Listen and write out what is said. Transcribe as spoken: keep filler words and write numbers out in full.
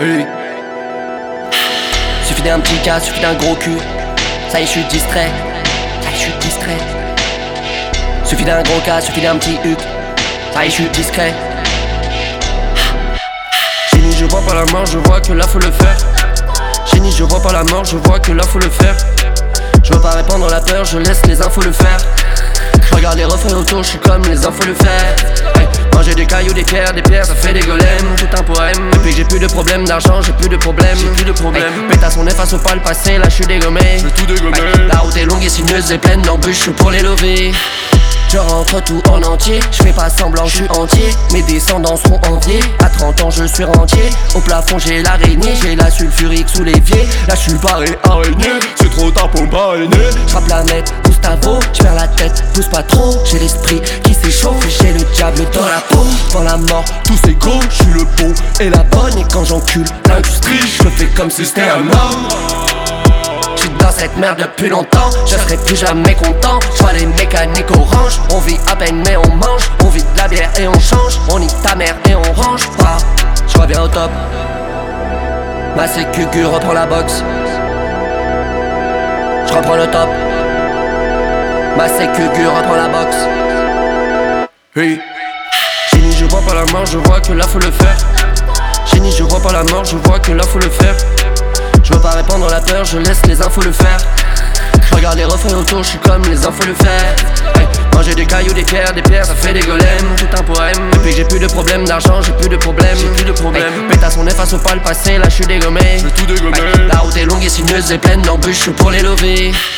Hey. Suffit d'un petit cas, suffit d'un gros cul. Ça y est, je suis distrait. Ça y est, je suis distrait. Suffit d'un gros cas, suffit d'un petit huc. Ça y est, je suis discret. Génie, je vois pas la mort, je vois que là faut le faire. Génie, je vois pas la mort, je vois que là faut le faire. Je veux pas répandre la peur, je laisse les infos le faire. Je regarde les refrains autour, je suis comme les infos le faire. Hey, manger des cailloux, des pierres, des pierres, ça fait des golems. Tout un poème. Depuis que j'ai plus de problème d'argent, j'ai plus de problème. J'ai plus de problème. Hey, pétasse, on efface pas le passé, là je suis dégommé. J'ai tout dégommé. Hey, la route est longue et sinueuse et pleine d'embûches pour les lever. Je rentre tout en entier, je fais pas semblant, je suis entier. Mes descendants seront enviés, à trente ans je suis rentier. Au plafond j'ai l'araignée, j'ai la sulfurique sous l'évier. Là je suis barré araignée, c'est trop tard pour me parrainer. J'rappe la mec, Gustavo, j'perds la tête, pousse pas trop. J'ai l'esprit qui s'échauffe, j'ai le diable dans la peau. Dans la mort, tous ces gros, je suis le beau et la bonne. Et quand j'encule l'industrie, je fais comme si c'était un homme. J'suis dans cette merde depuis longtemps, je serai plus jamais content. J'vois les mécaniques orange, on vit à peine mais on mange. On vit de la bière et on change, on nique ta mère et on range. Ah, j'reviens au top, ma sécu reprend la boxe. J'reprends le top, ma sécu reprend la boxe. Hey. Génie, je vois pas la mort, je vois que là faut le faire. Génie, je vois pas la mort, je vois que là faut le faire. Je veux pas répandre la peur, je laisse les infos le faire. Je regarde les refrains autour, je suis comme les infos le faire. Hey, manger des cailloux, des pierres, des pierres, ça fait des golems. Tout un poème. Depuis que j'ai plus de problème d'argent, j'ai plus de problème. J'ai plus de problème. Hey, pétasse, on efface pas le passé, là je suis dégommé. J'ai tout dégommé. Hey, la route est longue et sinueuse et pleine d'embûches pour les lever.